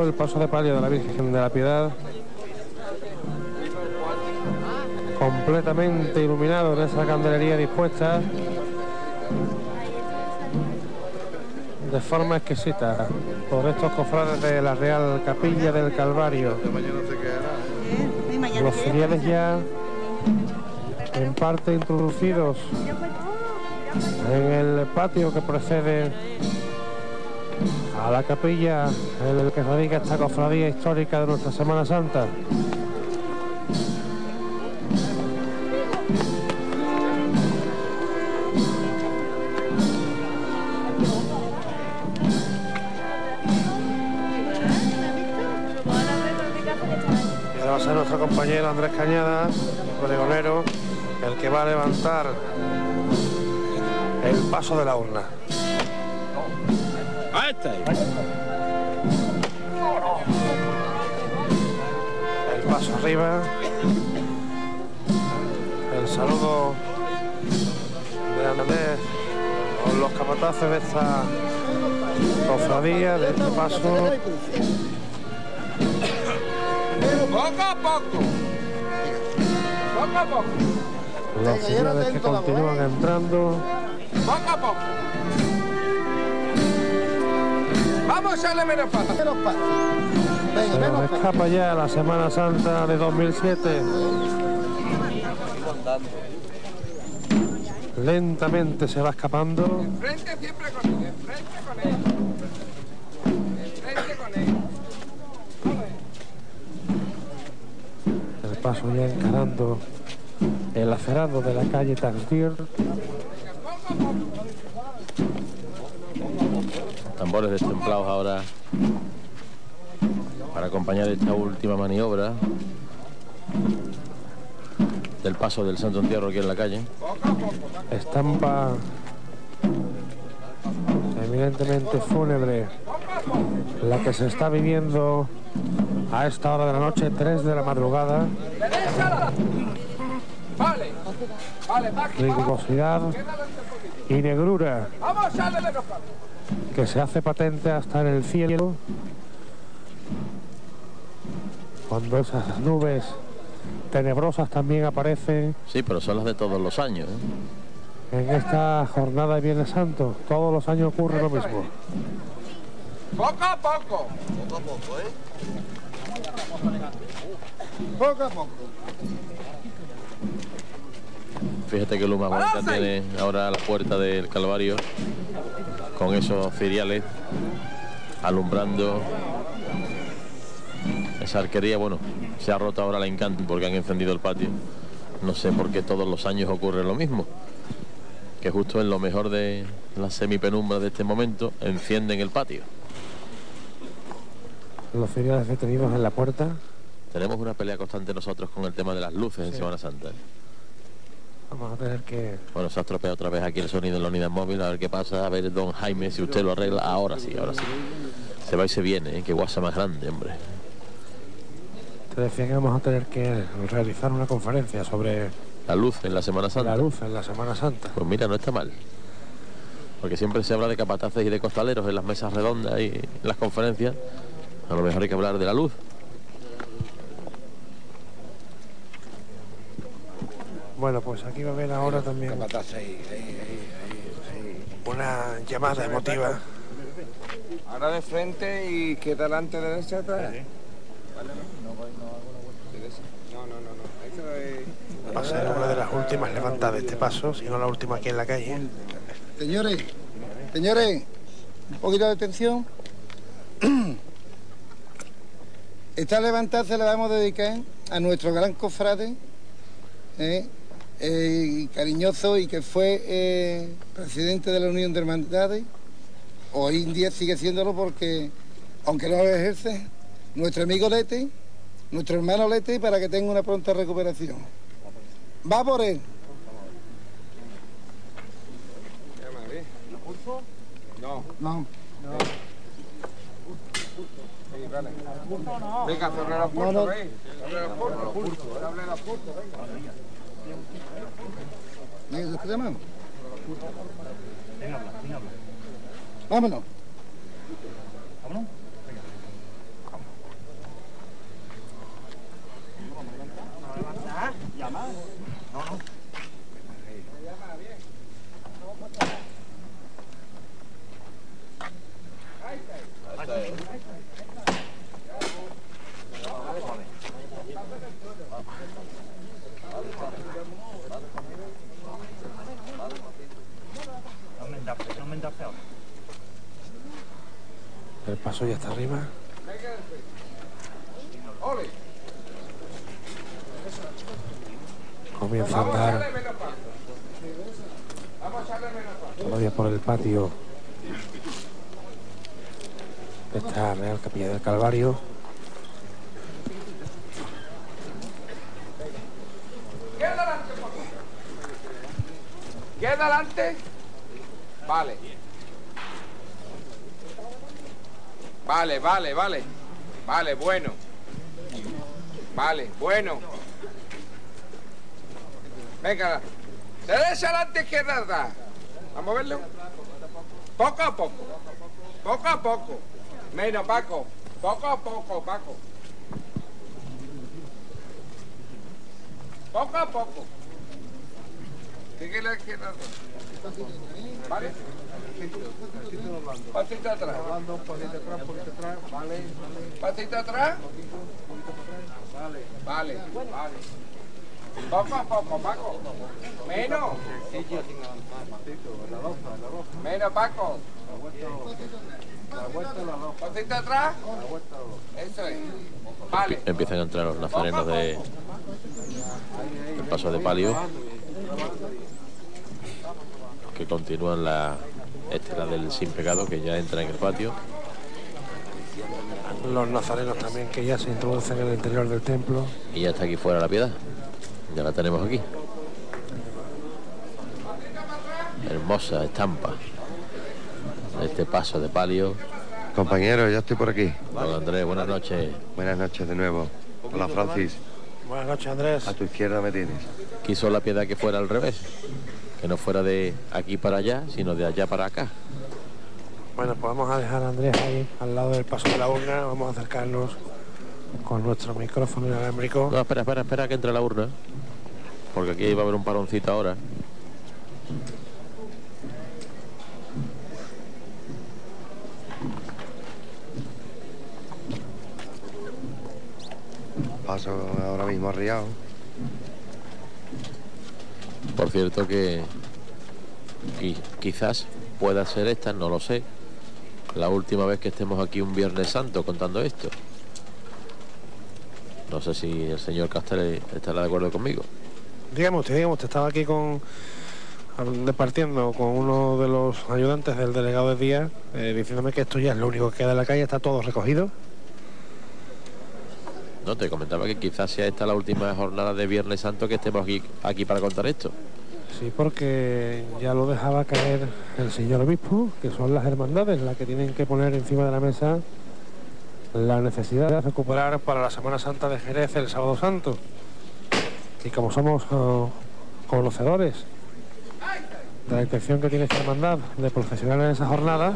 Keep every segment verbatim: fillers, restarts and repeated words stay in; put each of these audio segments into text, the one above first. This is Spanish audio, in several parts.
Francisco, el paso de palio de la Virgen de la Piedad, completamente iluminado en esa candelería dispuesta de forma exquisita por estos cofrades de la Real Capilla del Calvario. Los ciriales ya en parte introducidos en el patio que precede a la capilla en el que radica esta cofradía histórica de nuestra Semana Santa. Va a ser nuestro compañero Andrés Cañada, pregonero, el que va a levantar el paso de la urna. Ahí está. El paso arriba, el saludo de Andrés con los capataces de esta cofradía, de este paso. Poco a poco. Poco a poco. Los ciriales que continúan entrando. Poco a poco. Vamos a echarle menos patas. Menos patas. Se nos escapa ya la Semana Santa de dos mil siete. Lentamente se va escapando. Enfrente siempre con él. Enfrente con él. Enfrente con él. El paso ya encarando el acerado de la calle Taxdir. Tambores destemplados ahora para acompañar esta última maniobra del paso del Santo Entierro aquí en la calle. Estampa eminentemente fúnebre la que se está viviendo a esta hora de la noche, tres de la madrugada. Vale. Vale, Rigurosidad y negrura vamos a echarle menos patas. que se hace patente hasta en el cielo cuando esas nubes tenebrosas también aparecen. Sí, pero son las de todos los años, ¿eh? En esta jornada de Viernes Santo. Todos los años ocurre lo mismo. Poco a poco. Poco a poco, ¿eh? Poco a poco. Fíjate que luz más bonita tiene ahora la puerta del Calvario con esos ciriales alumbrando esa arquería. Bueno, se ha roto ahora la encanto porque han encendido el patio. No sé por qué todos los años ocurre lo mismo, que justo en lo mejor de la semipenumbra de este momento encienden el patio. Los ciriales detenidos en la puerta. Tenemos una pelea constante nosotros con el tema de las luces, sí, en Semana Santa. Vamos a tener que... Bueno, se ha estropeado otra vez aquí el sonido en la unidad móvil, a ver qué pasa, a ver don Jaime, si usted lo arregla. Ahora sí, ahora sí. Se va y se viene, ¿eh? Qué guasa más grande, hombre. Te decía que vamos a tener que realizar una conferencia sobre... La luz en la Semana Santa. La luz en la Semana Santa. Pues mira, no está mal. Porque siempre se habla de capataces y de costaleros en las mesas redondas y en las conferencias. A lo mejor hay que hablar de la luz. Bueno, pues aquí va a haber ahora también una llamada emotiva. Ahora de frente y que delante, derecha, atrás. No, no, no, no. Eso es... Va a ser una de las últimas levantadas de este paso, si no la última aquí en la calle. Señores, señores, un poquito de atención. Esta levantada se la vamos a dedicar a nuestro gran cofrade, eh, eh, cariñoso, y que fue eh, presidente de la Unión de Hermandades. Hoy en día sigue siéndolo porque, aunque no lo ejerce, nuestro amigo Lete, nuestro hermano Lete, para que tenga una pronta recuperación. Va por él. No. No. No. Sí, vale. Venga, sobre los puertos, no, no. ¿veis? Sobre los puertos, sobre los puertos, venga. ¿Me llamamos? Vámonos. ¿Vámonos? Venga. El paso ya está arriba. Comienza a andar todavía por el patio de esta Real Capilla del Calvario. ¿Qué adelante, por favor? ¿Qué adelante? Vale. Vale, vale, vale. Vale, bueno. Vale, bueno. Venga. Derecha adelante, izquierda atrás. Vamos a verlo. Poco a poco. Poco a poco. Menos, Paco. Poco a poco, Paco. Poco a poco. Sigue la izquierda atrás. ¿Vale? Pasito atrás. Pasito atrás. Vale, vale. Poco a poco, Paco. Menos. Menos, Paco. Pasito atrás. Eso es. Vale. Empiezan a entrar los nazarenos de el paso de palio, que continúan la estela del sin pecado, que ya entra en el patio. Los nazarenos también, que ya se introducen en el interior del templo. Y ya está aquí fuera la piedad. Ya la tenemos aquí. Hermosa estampa este paso de palio. Compañero, ya estoy por aquí. Don Andrés, buenas noches. Buenas noches de nuevo. Hola, Francis. Buenas noches, Andrés. A tu izquierda me tienes. Quiso la piedad que fuera al revés, que no fuera de aquí para allá, sino de allá para acá. Bueno, pues vamos a dejar a Andrés ahí, al lado del paso de la urna. Vamos a acercarnos con nuestro micrófono inalámbrico. No, espera, espera, espera que entre la urna, porque aquí va a haber un paroncito ahora. Paso ahora mismo arriado. Por cierto que qui- quizás pueda ser esta, no lo sé, la última vez que estemos aquí un Viernes Santo contando esto. No sé si el señor Castel estará de acuerdo conmigo. Dígame usted, dígame usted, estaba aquí con departiendo con uno de los ayudantes del delegado de Díaz, eh, diciéndome que esto ya es lo único que queda en la calle, está todo recogido. No, te comentaba que quizás sea esta la última jornada de Viernes Santo que estemos aquí, aquí para contar esto. Sí, porque ya lo dejaba caer el señor obispo, que son las hermandades las que tienen que poner encima de la mesa la necesidad de recuperar para la Semana Santa de Jerez el Sábado Santo. Y como somos uh, conocedores de la intención que tiene esta hermandad de procesionar en esa jornada,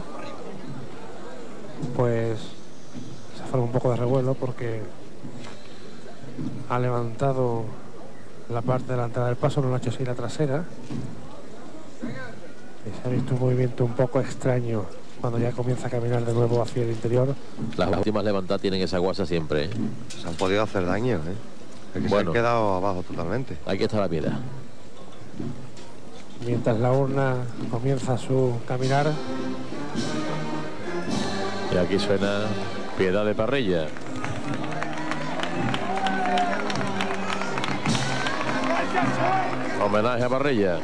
pues se forma un poco de revuelo porque ha levantado la parte delantera del paso, no lo ha hecho así la trasera, y se ha visto un movimiento un poco extraño cuando ya comienza a caminar de nuevo hacia el interior. Las últimas levantadas tienen esa guasa siempre, ¿eh? Se han podido hacer daño, ¿eh? Es que Bueno. se han quedado abajo totalmente. Aquí está la piedad. Mientras la urna comienza su caminar, Y aquí suena Piedad de Parrilla. Homenaje a Parrilla.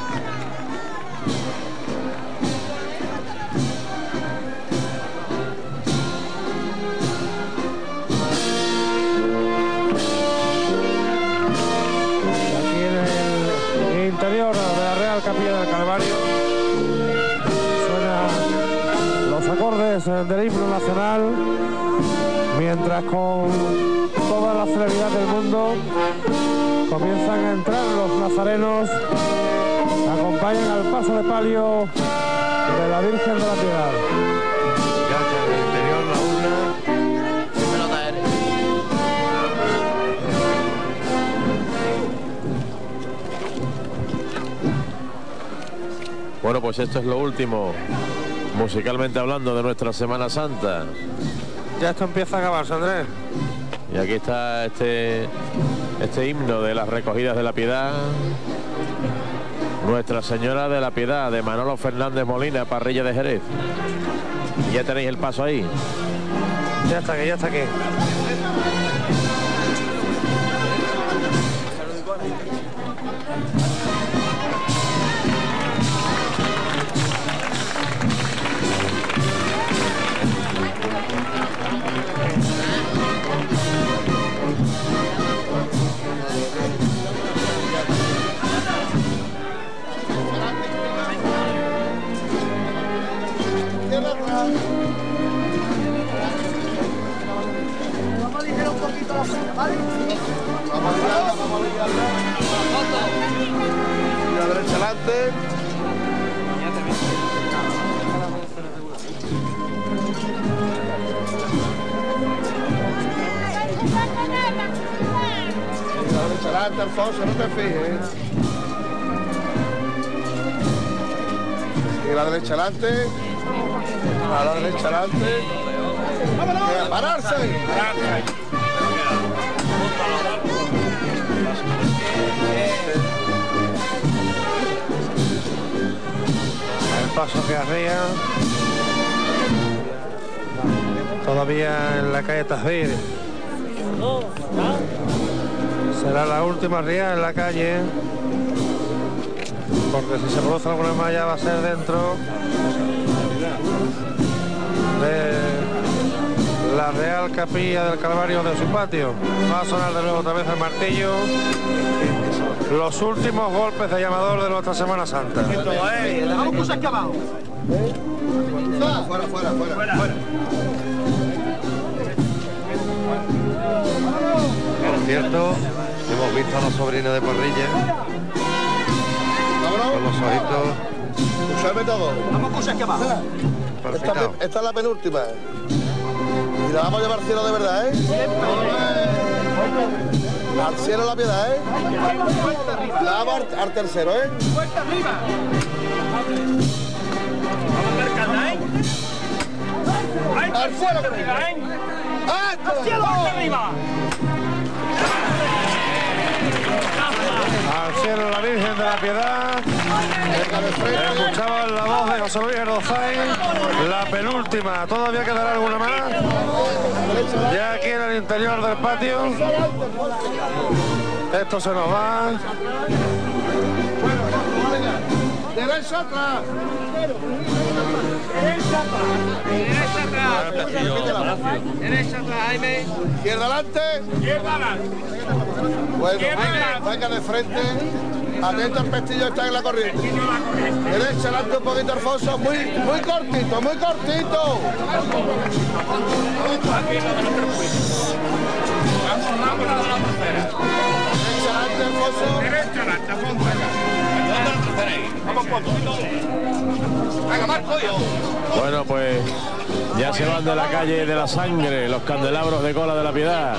aquí en el interior de la Real Capilla del Calvario, suenan los acordes del himno nacional, mientras con toda la celeridad del mundo comienzan a entrar los nazarenos, acompañan al paso de palio de la Virgen de la Piedad. Ya en el interior la urna. Bueno, pues esto es lo último, musicalmente hablando, de nuestra Semana Santa. Ya esto empieza a acabarse, Andrés. Y aquí está este, este himno de las recogidas de la Piedad. Nuestra Señora de la Piedad, de Manolo Fernández Molina, Parrilla de Jerez. Y ya tenéis el paso ahí. Ya está aquí, ya está aquí. Vamos a aligerar un poquito la cena, ¿vale? Vamos a liarla, vamos a liarla. Y la derecha adelante. Y la derecha adelante, Alfonso, no te fijes. Y la derecha adelante. A la derecha adelante. ¡Vámonos! ¡Pararse! El paso que arrea. Todavía en la calle Tazbir. Será la última ría en la calle. Porque si se produce alguna malla va a ser dentro de la Real Capilla del Calvario de su patio. Va a sonar de nuevo otra vez el martillo. Los últimos golpes de llamador de nuestra Semana Santa. Vamos cosas que abajo. Fuera, fuera, fuera, fuera. Por cierto, hemos visto a la sobrina de Parrilla con los ojitos Escuchadme todo. Vamos cosas que abajo. Esta, palpitados. esta es la penúltima. Y la vamos a llevar al cielo de verdad, ¿eh? Al cielo la Piedad, ¿eh? La vamos al, al tercero, ¿eh? Puerta arriba. Vamos a marcarla, ¿eh? Al cielo. ¿eh? ¡Al ¡Cielo arriba! Al cielo la Virgen de la Piedad. Venga de frente. Escuchaban la voz de José Luis Erdozay. La penúltima. Todavía quedará alguna más. Ya aquí en el interior del patio. Esto se nos va. Derecha atrás. Derecha atrás. Derecha atrás, Jaime. Izquierda adelante. Izquierda adelante. Bueno, venga, venga de frente. Atento al pestillo, está en la corriente. Derecha adelante un poquito, Alfonso. Muy, muy cortito, muy cortito. Derecha adelante, Alfonso. Derecha adelante, Alfonso. Vamos poco. Venga, Marco, yo. Bueno, pues ya se van de la calle de la sangre los candelabros de cola de la Piedad.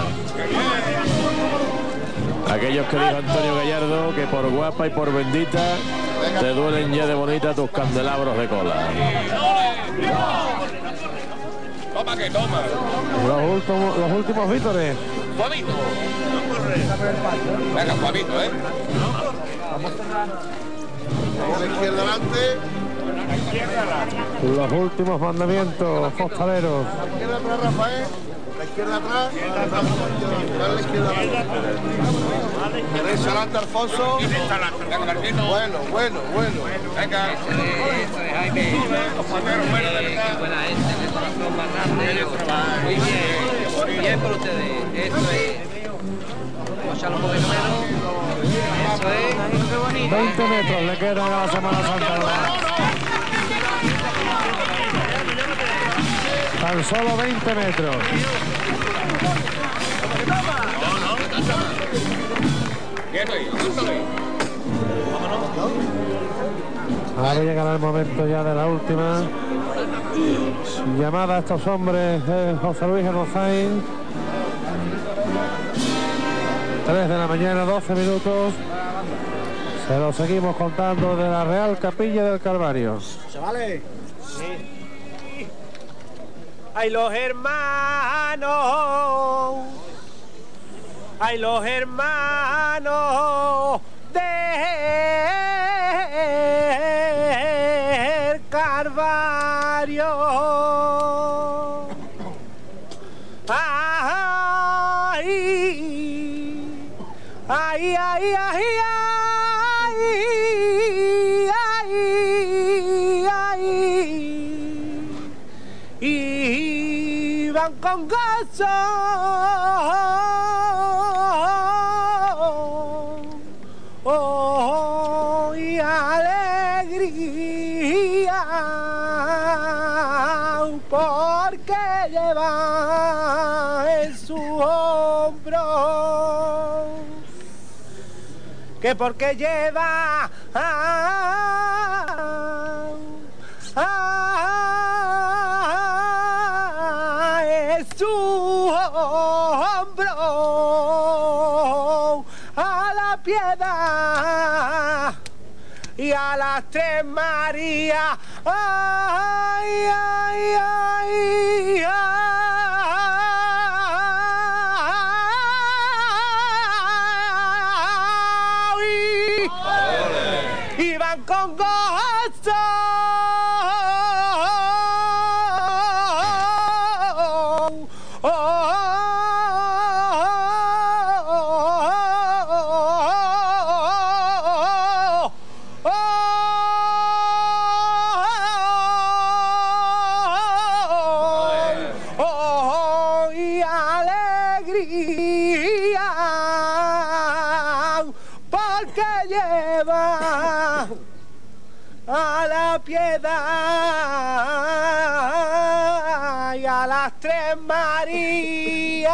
Aquellos que dijo Antonio Gallardo que por guapa y por bendita te duelen ya de bonita tus candelabros de cola. Toma que toma. Los últimos, los últimos vítores. Suavito. Venga, suavito, ¿eh? A la izquierda adelante. Los últimos mandamientos hostaleros. A la izquierda atrás, Rafael. La izquierda atrás. A la izquierda adelante. Derecha adelante, Alfonso. Derecha adelante. Venga, Marquito. Bueno, bueno, bueno. Venga. Eso es, Jaime. Bueno, de verdad. Buena gente, de corazón más grande. Muy bien. Muy bien por ustedes. Eso es. Vamos a echarlo un poquito menos. Eso es. Qué bonito. veinte metros le quedan a la Semana Santa. Tan solo veinte metros. Quieto ahí, aguántalo ahí. Ahora llegará el momento ya de la última llamada a estos hombres de José Luis Erdozay. tres de la mañana, doce minutos. Se lo seguimos contando de la Real Capilla del Calvario. Chavales. ¡Ay, los hermanos! ay, los hermanos del Calvario. Ay, ay, ay, ay, ay, ay, iban con gozo oh, y alegría, porque lleva en su hombro, que porque lleva ah, ah, en su hombro a la Piedad y a las Tres Marías. Ay, ay, ay, ay, iban con gozo. A la Piedad y a las Tres Marías.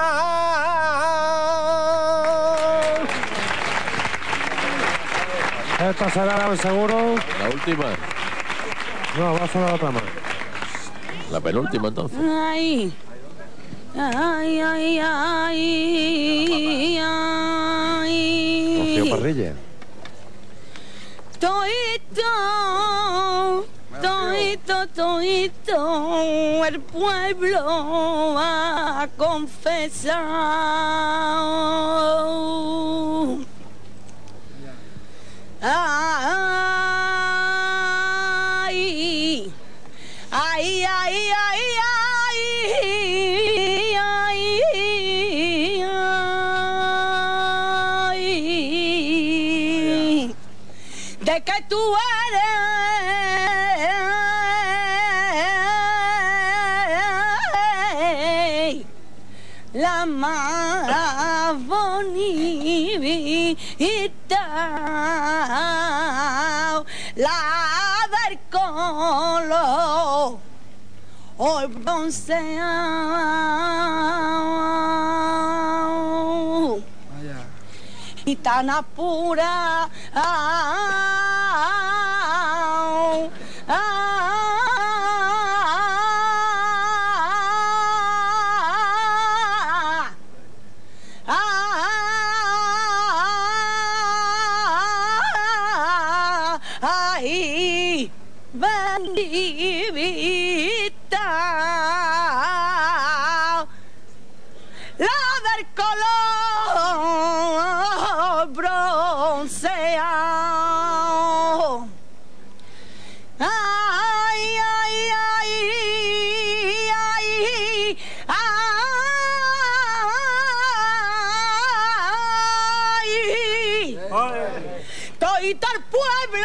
Esta será seguro. La última. No, va a sonar otra más. La penúltima entonces. Ay, ay, ay, ay, ay. Rocío Parrilla. Toito, toito, toito, el pueblo ha confesado. Ay, ay, ay, ay, ay, ay, ay, de que tú eres la más bonita, la del color hoy bronceado y tan apura. Ah, ah, ay, bendita, la del color bronceado. Ay, ay, ay, ay, ay, todito el pueblo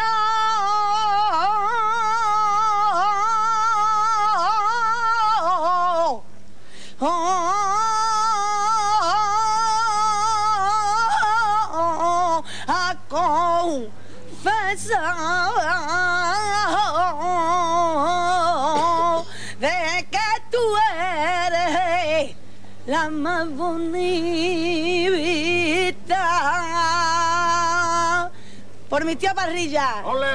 a confesar de que tú eres la más bonita. Por mi tía Parrilla. ¡Ole!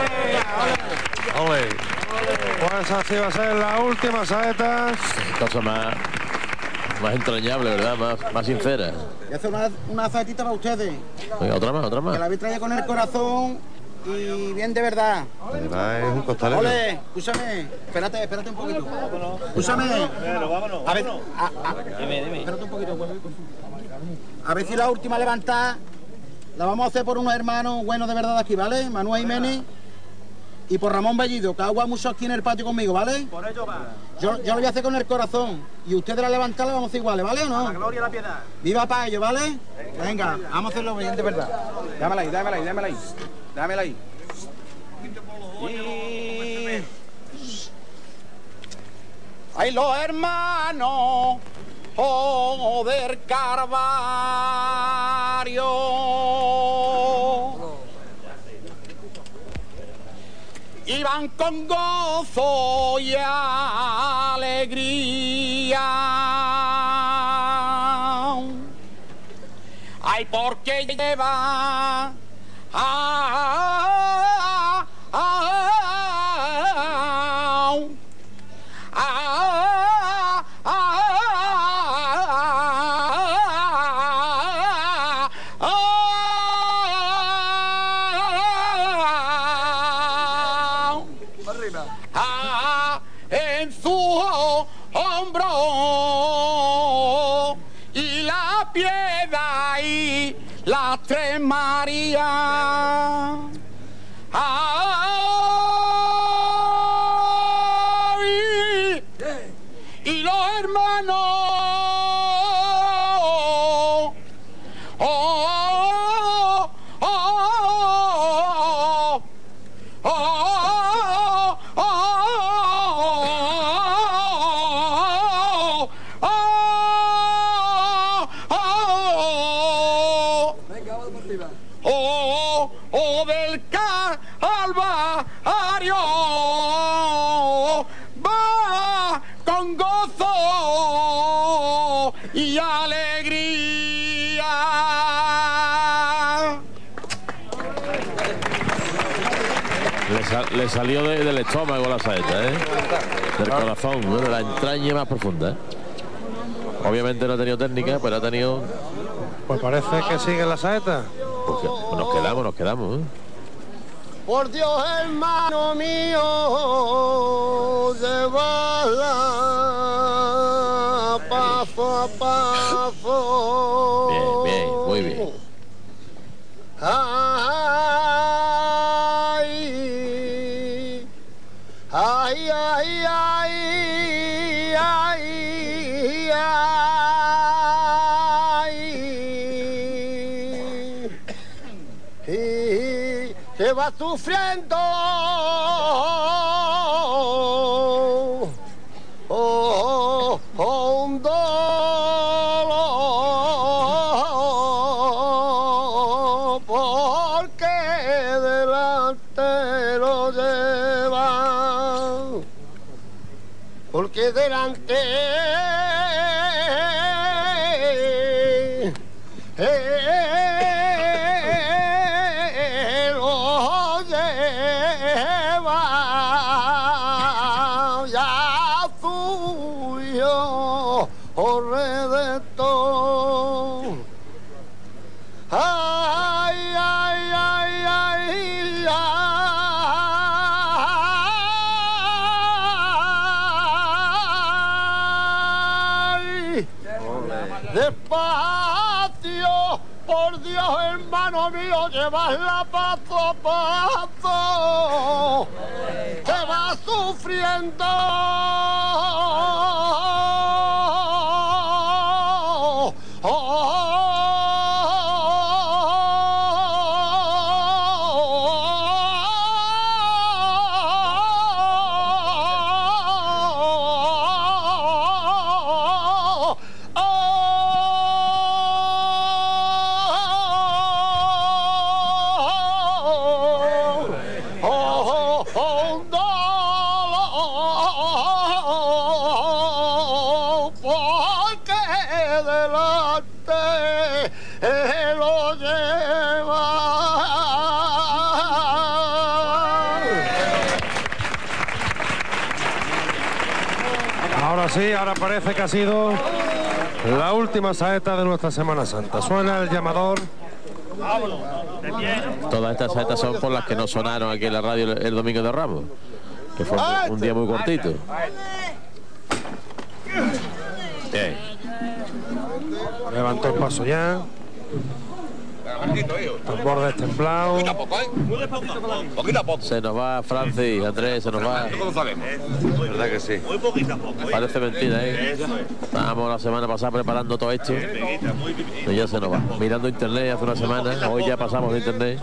¡Ole! Pues así va a ser la última saeta. Cosa más, más entrañable, ¿verdad? Más, más sincera. Y hace una, una saetita para ustedes. Venga, otra más, otra Que la más. habéis traído con el corazón y bien de verdad. Además es un costalero. Ole, escúchame. Espérate, espérate un poquito. Escúchame. A ver, a, a, espérate un poquito. vuelve con- A ver si la última levantada la vamos a hacer por unos hermanos buenos de verdad de aquí, ¿vale? Manuel Jiménez y por Ramón Bellido, que agua mucho aquí en el patio conmigo, ¿vale? Por ello va. Yo, yo lo voy a hacer con el corazón y ustedes la levantada la vamos a hacer iguales, ¿vale o no? La gloria y la piedad. Viva para ello, ¿vale? Venga, vamos a hacerlo bien de verdad. Dámela ahí, dámela ahí, dámela ahí. Dámela ahí. Y... ¡ay, los hermanos! ¡Oh, del Calvario! Iban con gozo y alegría. ¡ay, porque lleva! ¡ah! ¡ah! En su hombro y la piedad y las tres Marías. Ay, y los hermanos. Oh, oh, oh, oh, oh, oh, oh, del Calvario va con gozo y alegría. Le, sal, le salió de, del estómago la saeta, ¿eh? Del corazón, ¿no? De la entraña más profunda, ¿eh? Obviamente no ha tenido técnica, pero ha tenido... Pues parece que sigue la saeta. Pues, que, pues nos quedamos, nos quedamos, ¿eh? Por Dios, hermano mío, llevarla paso a paso. Bien, bien, muy bien. Ay, ay, ay, ay, ay, ay. Y que va sufriendo. Oh, oh, un dolor, porque delante lo llevan, porque delante eh, lo llevan ya suyo, oh Redentor. Ay, ay, ay, ay, ay. Despacio, por Dios, hermano mío, llevasla paso a paso, que va sufriendo. Ahora sí, ahora parece que ha sido la última saeta de nuestra Semana Santa. Suena el llamador. Todas estas saetas son por las que no sonaron aquí en la radio el, el domingo de Ramos, que fue un, un día muy cortito. Bien. Levantó el paso ya. Tambor destemplado. Se nos va Francis, Andrés, se nos va. ¿Verdad que sí? Parece mentira, ¿eh? Estábamos la semana pasada preparando todo esto y ya se nos va. Mirando internet hace una semana, hoy ya pasamos de internet.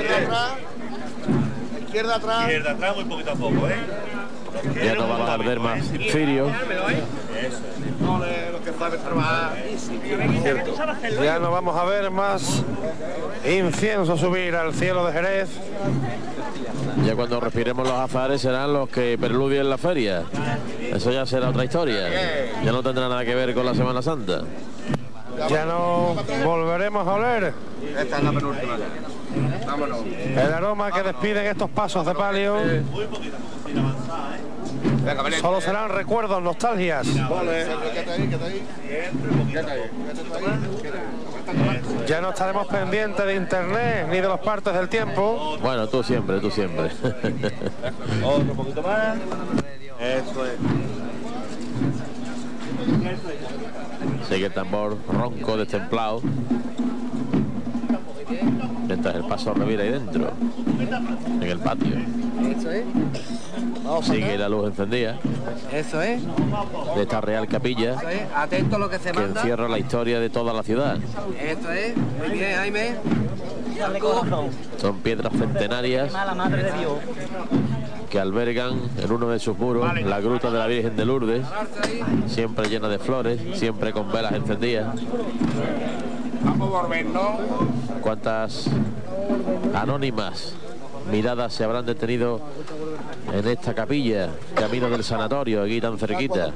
Izquierda atrás. Izquierda atrás, muy poquito a poco, ¿eh? Ya no va a arder más Firio. Ya no vamos a ver más incienso subir al cielo de Jerez. Ya cuando respiremos los azares serán los que preludien la feria. Eso ya será otra historia. Ya no tendrá nada que ver con la Semana Santa. Ya no volveremos a oler Esta es la penúltima. Vámonos. el aroma que despiden estos pasos de palio. Solo serán recuerdos, nostalgias. Ya no estaremos pendientes de internet ni de los partes del tiempo. Bueno, tú siempre, tú siempre. Otro poquito más. Eso es. Sigue el tambor ronco, destemplado. Mientras el paso revira ahí dentro, en el patio. Eso es. Sigue la luz encendida Eso es. de esta real capilla Eso es. Atento a lo que se que manda. encierra la historia de toda la ciudad. Esto es. Muy bien, Jaime. Son piedras centenarias que albergan en uno de sus muros la gruta de la Virgen de Lourdes, siempre llena de flores, siempre con velas encendidas. Vamos a volvernos. Cuántas anónimas miradas se habrán detenido en esta capilla, camino del sanatorio, aquí tan cerquita.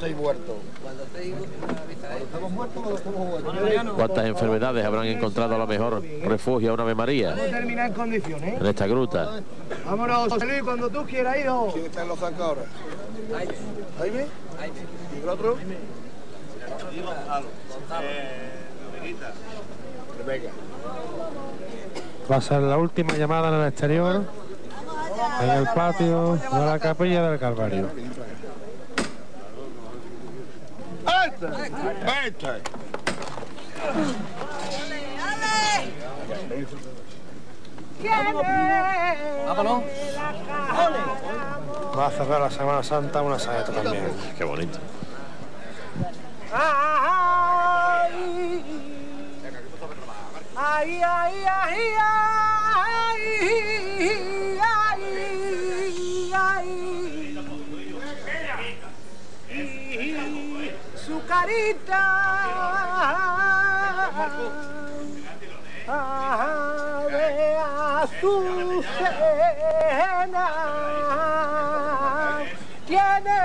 Cuántas enfermedades habrán encontrado a lo mejor refugio a una Ave María Termina en condiciones. en esta gruta. Vámonos, José Luis, cuando tú quieras, hijo. ¿Quién está en los zancos ahora? ¿Jaime? ¿Y el otro? Venga. Va a ser la última llamada en el exterior, en el patio de la capilla del Calvario. Vámonos. Va a cerrar la Semana Santa una saeta también. Qué bonito. Ay, ay, ay, ay, ay, ay, ay, su carita de azucena tiene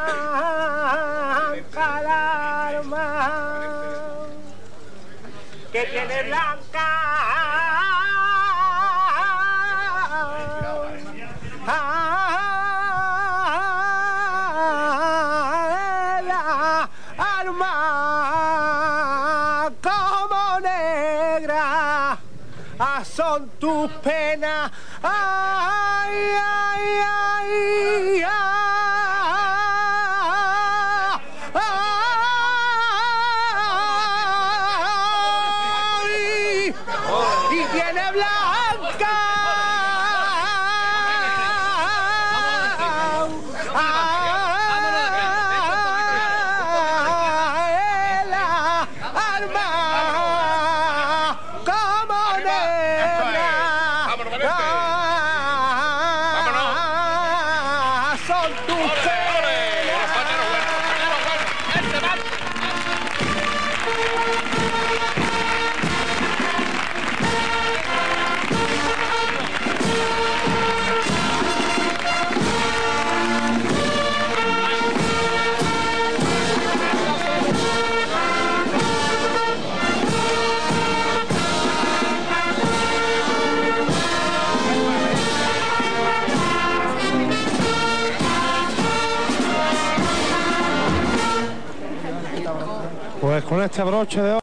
blanca el alma, que tiene blanca la alma como negra son tus penas. Ay, ay, ay, ay. Y viene blanca. Pues con este broche de oro